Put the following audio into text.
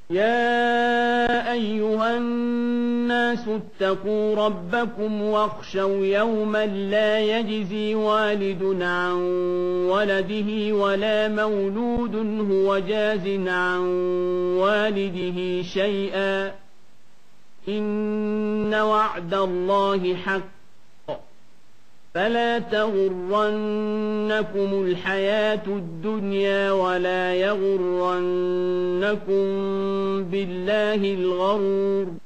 يا أيها الناس اتقوا ربكم واخشوا يوما لا يجزي والد عن ولده ولا مولود هو جاز عن والده شيئا إن وعد الله حق فلا تغرنكم الحياة الدنيا ولا يغرنكم بالله الغرور